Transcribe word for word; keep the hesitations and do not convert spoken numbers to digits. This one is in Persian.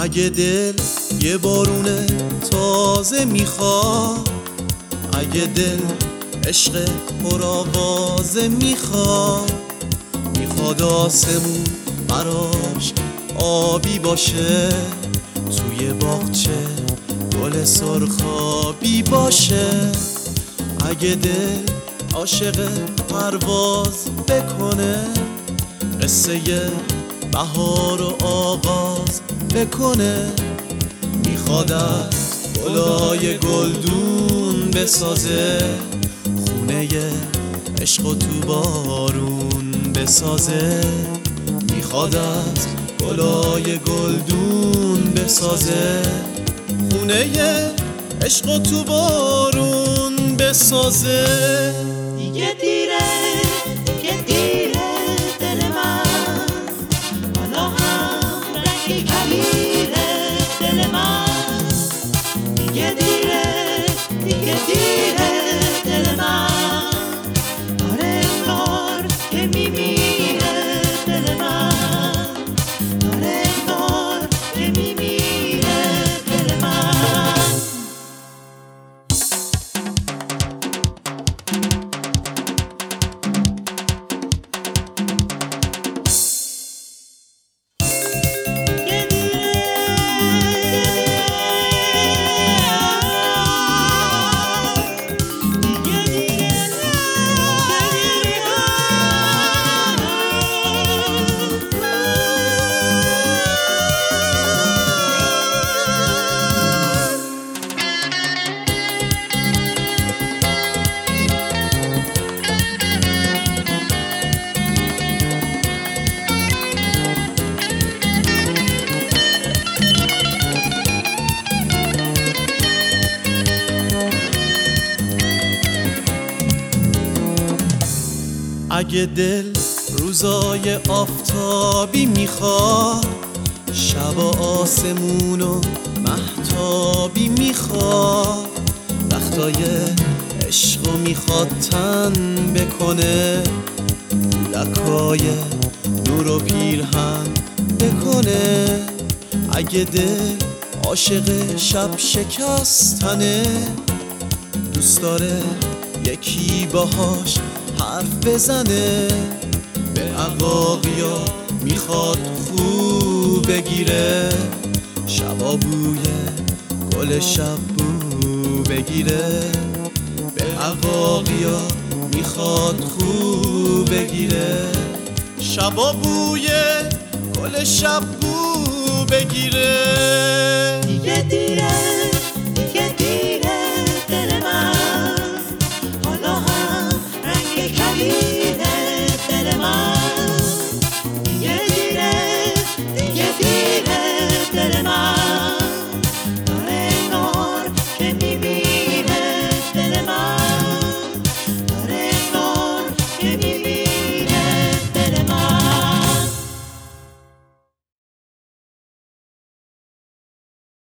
اگه دل یه بارونه تازه میخواد، اگه دل عشق پرآوازه میخواد، میخواد آسمون براش آبی باشه، توی باغچه گل سرخابی باشه. اگه دل عاشق پرواز بکنه، قصه بهار رو آغاز بکنه، میخواد از گلای گلدون بسازه، خونه عشق و تو بارون بسازه، میخواد از گلای گلدون بسازه، خونه عشق و تو بارون بسازه. دیگه دیره دیگه دیره دل من، حالا هم رنگ کبیره دل من. دیگه دیره دیگه دیره دل من، داره انگار که میمیره دل من، داره انگار که میمیره دل من. اگه دل روزای آفتابی میخواد، شب آسمون و مهتابی میخواد، وقتای عشقو میخواد تن بکنه، لکای نور و پیرهن بکنه. اگه دل عاشق شب شکستنه، دوست داره یکی باهاش حرف بزنه، به عقاقیا میخواد خوب بگیره، شبا بوی گل شب بو بگیره، به عقاقیا میخواد خوب بگیره، شبا بوی گل شب بو بگیره. دیگه دیره